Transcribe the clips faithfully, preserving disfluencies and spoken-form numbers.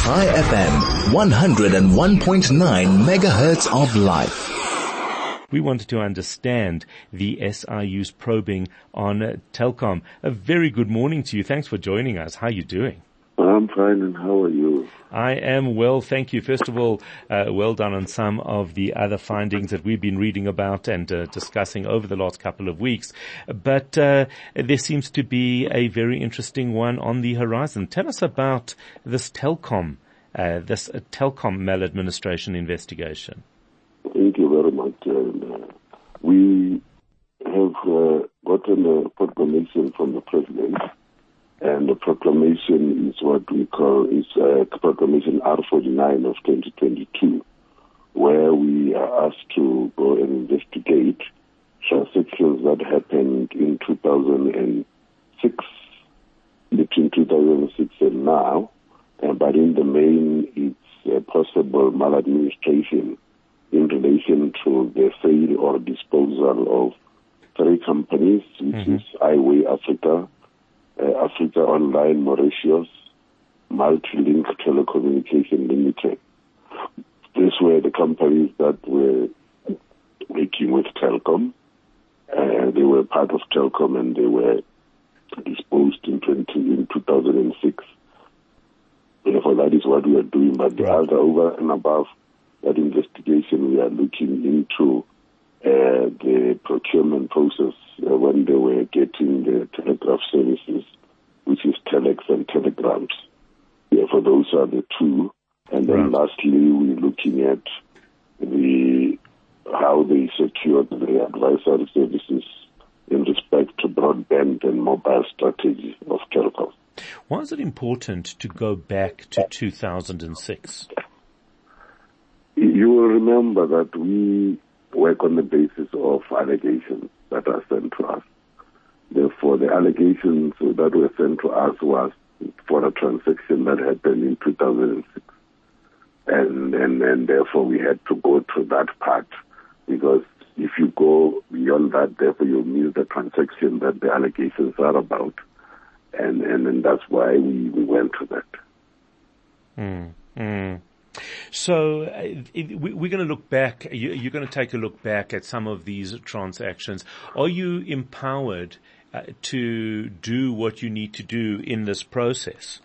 Chai F M, one oh one point nine megahertz of life. We wanted to understand the S I U's probing on uh, Telkom. A very good morning to you. Thanks for joining us. How are you doing? I'm fine, and how are you? I am well, thank you. First of all, uh, well done on some of the other findings that we've been reading about and uh, discussing over the last couple of weeks. But uh, there seems to be a very interesting one on the horizon. Tell us about this Telkom, uh, this uh, Telkom maladministration investigation. Thank you very much. And, uh, we have uh, gotten a proclamation from the President. And the proclamation is what we call is uh, Proclamation R forty-nine of twenty twenty-two, where we are asked to go and investigate transactions that happened in two thousand six, between two thousand six and now, uh, but in the main it's uh, possible maladministration in relation to the sale or disposal of three companies, which mm-hmm. is Highway Africa, Uh, Africa Online Mauritius, Multilink Telecommunication Limited. These were the companies that were working with Telkom. Uh, they were part of Telkom and they were disposed in, twenty, in two thousand six. Therefore, that is what we are doing. But the other, over and above that investigation, we are looking into Uh, the procurement process uh, when they were getting the telegraph services, which is telex and telegrams. Therefore, those are the two. And then right. lastly, we're looking at the how they secured the advisory services in respect to broadband and mobile strategy of Telkom. Why is it important to go back to two thousand six? You will remember that we work on the basis of allegations that are sent to us. Therefore, the allegations that were sent to us was for a transaction that happened in two thousand six. And, and, and therefore, we had to go to that part, because if you go beyond that, therefore, you miss the transaction that the allegations are about. And, and, and that's why we, we went to that. Mm, mm. So uh, we're going to look back, you're going to take a look back at some of these transactions. Are you empowered uh, to do what you need to do in this process?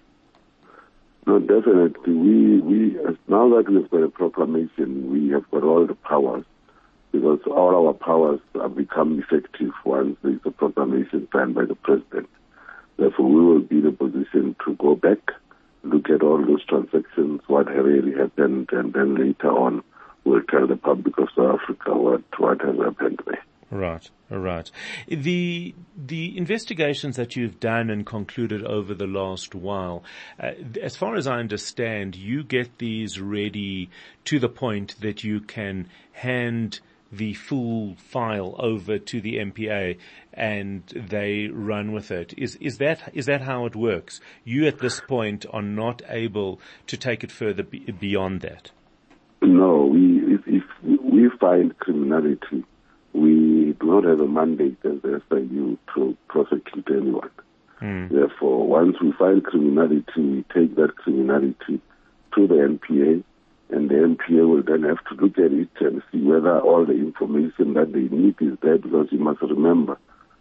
No, definitely. We, we, now that we've got a proclamation, we have got all the powers, because all our powers have become effective once there's a proclamation signed by the President. Therefore, we will be in a position to go back, look at all those transactions, what really happened, and then later on we'll tell the public of South Africa what, what has happened there. Right, right. The the investigations that you've done and concluded over the last while, uh, as far as I understand, you get these ready to the point that you can hand the full file over to the M P A and they run with it. Is is that is that how it works? You at this point are not able to take it further be, beyond that. No, we if, if we find criminality, we do not have a mandate as the S I U to prosecute anyone. Mm. Therefore, once we find criminality, we take that criminality to the M P A. And the M P A will then have to look at it and see whether all the information that they need is there, because you must remember,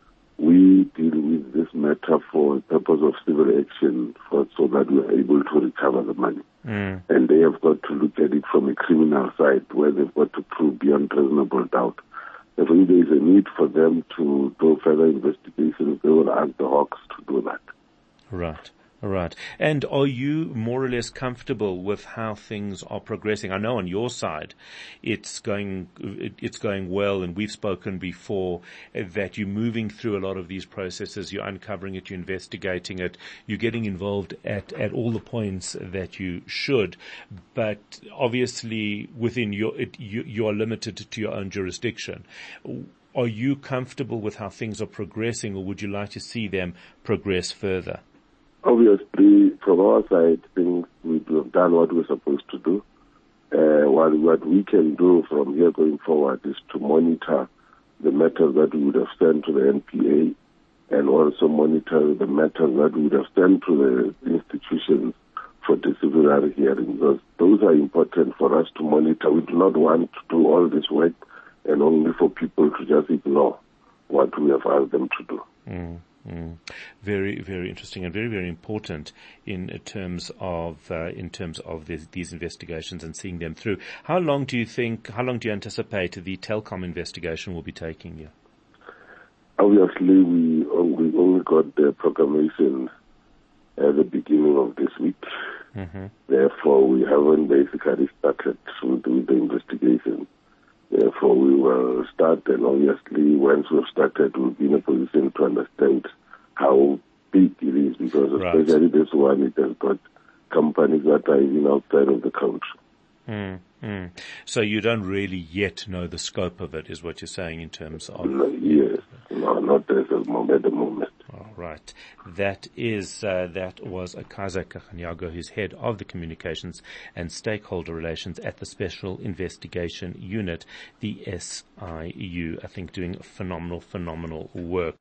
we deal with this matter for the purpose of civil action for, so that we are able to recover the money. Mm. And they have got to look at it from a criminal side where they've got to prove beyond reasonable doubt. If there is a need for them to do further investigations, they will ask the Hawks to do that. Right. Right. And are you more or less comfortable with how things are progressing? I know on your side, it's going, it's going well, and we've spoken before that you're moving through a lot of these processes, you're uncovering it, you're investigating it, you're getting involved at, at all the points that you should, but obviously within your, it, you, you are limited to your own jurisdiction. Are you comfortable with how things are progressing, or would you like to see them progress further? Obviously, from our side, things we have done what we're supposed to do. Uh, what, what we can do from here going forward is to monitor the matters that we would have sent to the N P A, and also monitor the matters that we would have sent to the institutions for disciplinary preliminary hearing, because those are important for us to monitor. We do not want to do all this work and only for people to just ignore what we have asked them to do. Mm, mm. Very, very interesting and very, very important in terms of uh, in terms of this, these investigations and seeing them through. How long do you think? How long do you anticipate the Telkom investigation will be taking you? Obviously, we we only got the proclamation at the beginning of this week. Mm-hmm. Therefore, we haven't basically started with, with the investigation. Therefore, we will start, and obviously, once we've started, we'll be in a position to understand how big it is, because right. especially this one, it has got companies that are even outside of the country. Mm, mm. So you don't really yet know the scope of it, is what you're saying in terms of... No, yes, no, not at the moment. At the moment. All right. That is, uh, that was Akaza Kaganyago, who's head of the Communications and Stakeholder Relations at the Special Investigation Unit, the S I U. I think doing phenomenal, phenomenal work.